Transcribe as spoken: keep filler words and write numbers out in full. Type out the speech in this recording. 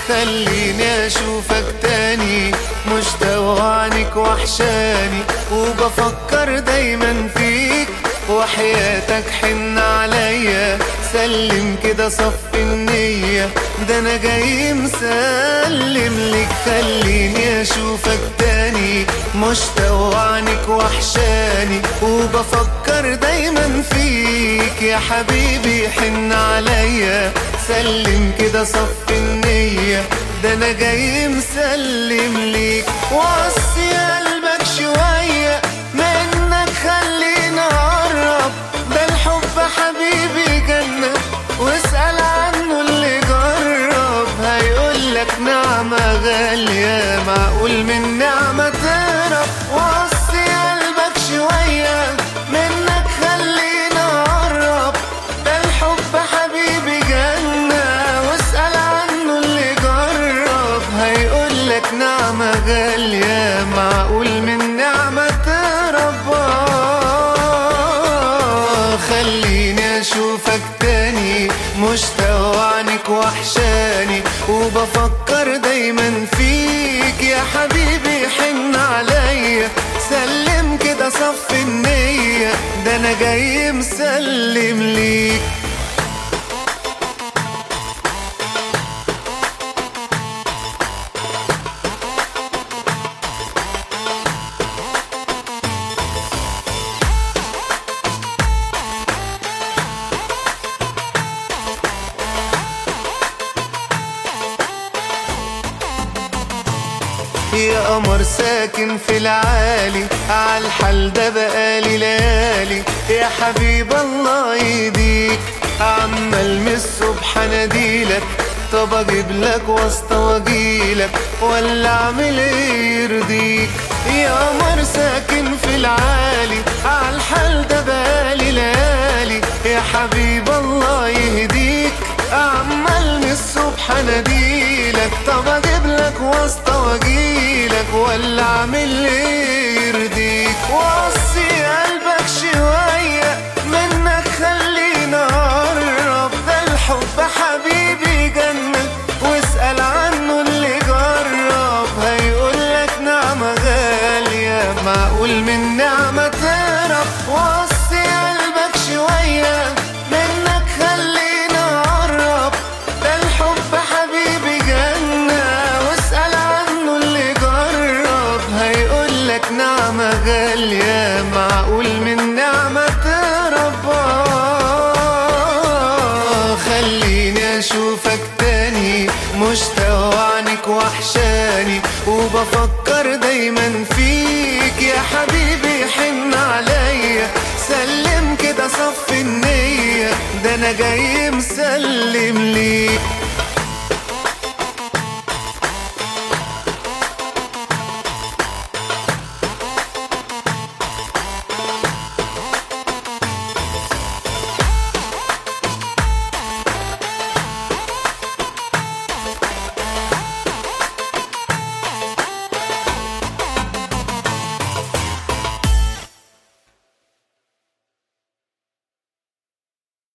خليني اشوفك تاني، مشتاق عنك وحشاني، وبفكر دايما فيك، وحياتك حن عليا، سلم كده صف النية، ده انا جاي مسلم لك. خليني اشوفك تاني، مشتاق عنك وحشاني، وبفكر دايما فيك، يا حبيبي حن عليا، سلم كده صف النية، ده انا جاي مسلم ليك. وصي قلبك شوية منك خلينا اقرب، ده الحب حبيبي جنة، واسأل عنه اللي جرب، هيقولك نعمة غالية، معقول من نعمة تهرب. وصي قلبك شوية منك خلينا اقرب، ده الحب حبيبي جنة، واسأل عنه اللي جرب، هيقولك نعمة غالية، معقول من نعمة تهرب. خليني اشوفك تاني، مشتاق عنك وحشاني، وبفكر دايما فيك، يا حبيبي حن عليا، سلم كده صف النية، ده انا جاي مسلم ليك. يا قمر ساكن في العالي، عالحال ده بقالي ليالي، يا حبيب الله يهديك، عمال من الصبح اناديلك، طب اجيب لك واسطة واجيلك، ولا اعمل ايه يرضيك. يا قمر ساكن في العالي، عالحال ده بقالي ليالي، يا حبيب الله يهديك، عمال من الصبح اناديلك، طب اجيب لك واسطة واجيلك، ولا اعمل ايه يرضيك. وصي قلبك شوية منك خلينا اقرب، ده الحب حبيبي جنة، واسأل عنه اللي جرب، هيقولك نعمة غالية، معقول من نعمة تهرب. وصي قلبك شوية منك خلينا اقرب، ده الحب حبيبي جنة، واسأل عنه اللي جرب، هيقولك نعمة غالية، معقول من نعمة تهرب. خليني اشوفك تاني، مشتاق عنك وحشاني، وبفكر دايما فيك، يا حبيبي حن عليا، سلم كده صف النية، ده انا جاي